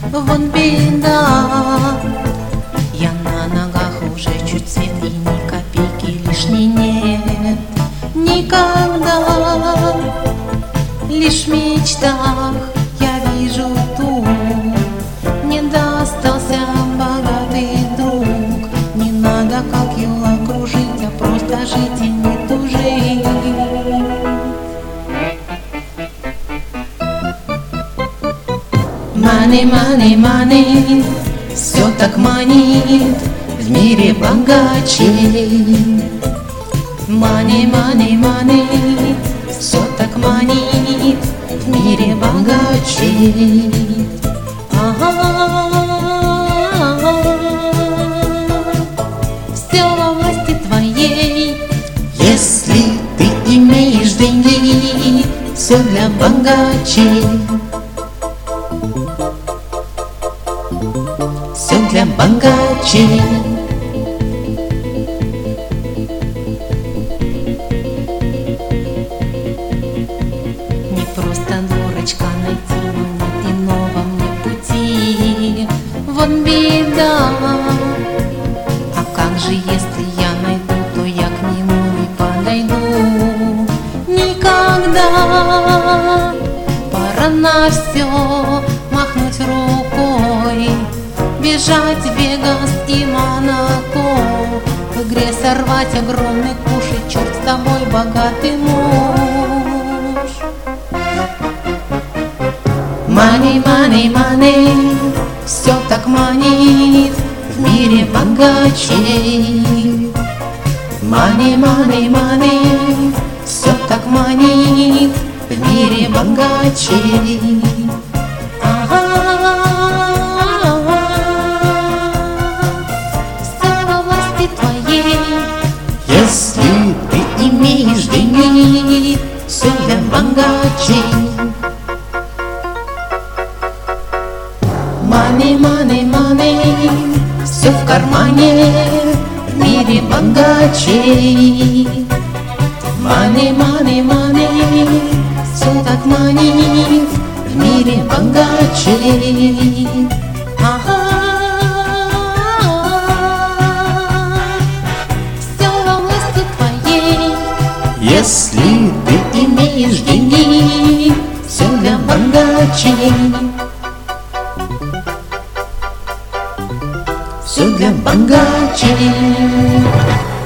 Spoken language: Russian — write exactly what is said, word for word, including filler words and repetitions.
вот беда. Я на ногах уже чуть свет, и ни копейки лишней нет никогда. Лишь в мечтах я вижу ту, не достался богатый друг. Не надо, как юла, кружить, а просто жить и не тужить. Money, money, money, все так манит в мире богачей. Money, money, money, все так манит в мире богачей. Ага, все во власти твоей. Если ты имеешь деньги, все для богачей. Все для богачей. Не просто дурочка найти, но нет иного мне пути. Вот беда. А как же, если я найду, то я к нему не подойду никогда. Пора на все махнуть рукой, бежать в Вегас и Монако, в игре сорвать огромный куш, и черт с тобой, богатый муж. Money, money, money, все так манит в мире богачей. Money, money, money, все так манит в мире богачей. Если ты имеешь деньги, все для богачей. Money, money, money, все в кармане в мире богачей. Money, money, money, все так манит в мире богачей. Ага. Если ты имеешь деньги, все для богачей. Все для богачей.